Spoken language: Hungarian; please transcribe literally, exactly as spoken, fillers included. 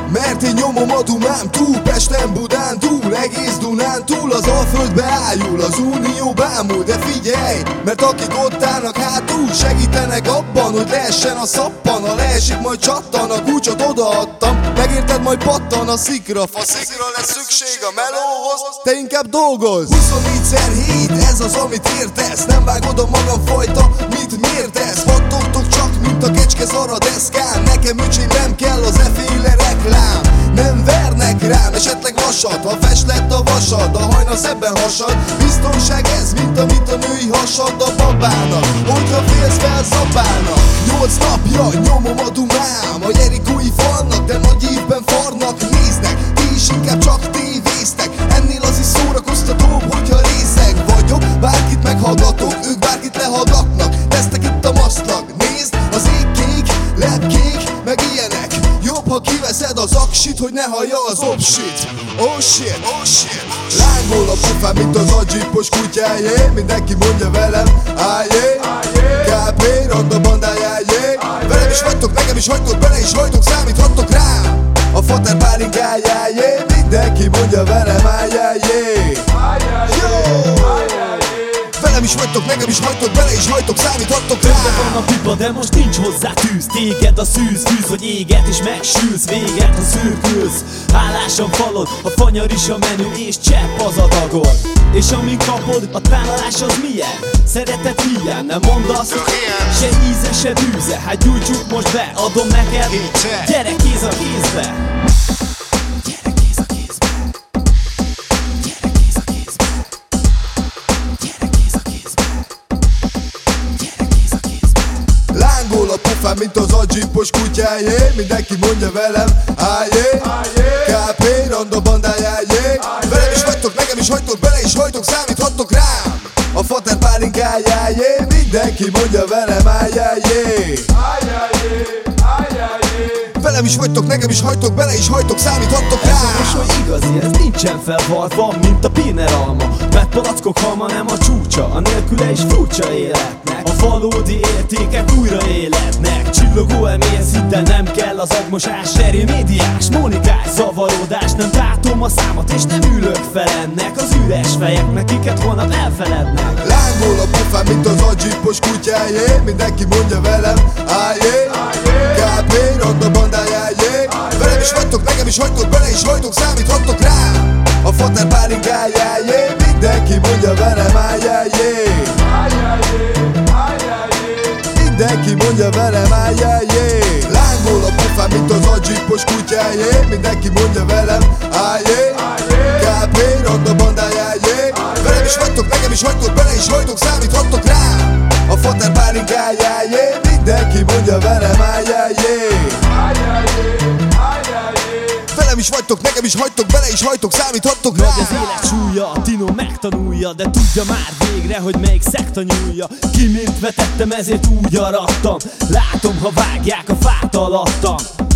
Mert én nyomom a dumám túl, Pesten, Budán túl, egész Dunán túl, az Alföldbe ájul, az Unió bámul. De figyelj, mert akik ott állnak hátul, segítenek abban, hogy leessen a szappan. Ha leesik, majd csattan, a kulcsot odaadtam, megérted, majd pattan a szikra. Faszikra lesz szükség a melóhoz, te inkább dolgozz. Huszonnégy hét, ez az, amit értesz. Nem vágod a magam fajta, mit mértesz? Pattogtok csak, mint a kecske zaradeszkán. Nekem öcsém nem kell az efféle reklám. Nem vernek rám, esetleg vasat, ha fest lett a vasad, a hajna szebben hasad. Biztonság ez, mint amit a női hasad a babának, hogyha félsz felszabálnak. Nyolc napja nyomom a dumám, a jerikói falnak, de nagy évben farnak néznek. Ti is inkább csak tévéztek, ennél az is szórakoztatóbb, hogyha részeg vagyok. Bárkit meghallgatok, ők bárkit lehallgatnak. Tesztek itt a maszlag, nézd, az ég kék, lepkék, meg ilyenek. Jobb, ha kiveszed az aksit, hogy ne hallja az obsit. Oh shit, oh shit. Lángol a pofám, mint az agyipos kutyájé. Mindenki mondja velem, ájé, ká pé, randa bandájájé. Velem is vagytok, nekem is hagytok, bele is hajtok, számíthattok rám. A fater pálinkájájé. Mindenki mondja velem, ájjájé. Velem is vagytok, nekem is hagytok, bele is hajtok, számíthattok rá. Többen van a pipa, de most nincs hozzá tűz. Téged a szűz, fűz, hogy éget és megsülsz. Véget, ha szürkülsz, hálásan falod. A fanyar is a menü, és csepp az adagod. És amin kapod, a tálalás az milyen? Szeretet milyen? Nem mondd azt, se íze, se bűze. Hát gyújtsuk most be, adom neked. Gyere kéz a kézbe. Lángol a pofám, mint az agyipos kutyájé. Mindenki mondja velem, ájé, ká pé, randa bandájájé. Velem is vagytok, nekem is hagytok, bele is hajtok, számíthattok rám. A fater pálinkájájé. Mindenki mondja velem, ájjájé. Velem is vagytok, nekem is hagytok, bele is hajtok, számíthattok rá. Ez a mosoly igazi, ez nincsen felvarva, mint a Piner alma. Vett palackok halma nem a csúcsa, a nélküle is furcsa életnek. A valódi értékek újra életnek. Csillogó elméhez hiddel nem kell az agymosás. Seri médiás, Mónikás, zavarodás. Nem látom a számot és nem ülök fel ennek. Az üres fejeknek, kiket holnap elfelednek. Lángol a pofám, mint az agyipos kutyájé. Mindenki mondja velem, ájé, ká pé, randa bandájájé. Velem is vagytok, nekem is hagytok, bele is hajtok, számíthattok rám. A fater pálinkájájé. Mindenki mondja velem, ájjájé. Mindenki mondja velem, ájjájé. Lángol a pofám, mint az agyipos kutyájé. Mindenki mondja velem, ájé, ká pé, randa bandájájé. Velem is vagytok, nekem is hagytok, bele is hajtok, számíthattok rám. A fater pálinkájájé. Mindenki mondja velem, ájjájé. Velem is vagytok, nekem is hagytok, bele is hajtok, számíthattok rá. Nagy az élet súlya, a Tino megtanulja, de tudja már végre, hogy melyik szekta nyúlja. Ki mint vetettem, ezért úgy arattam. Látom, ha vágják a fát alattam.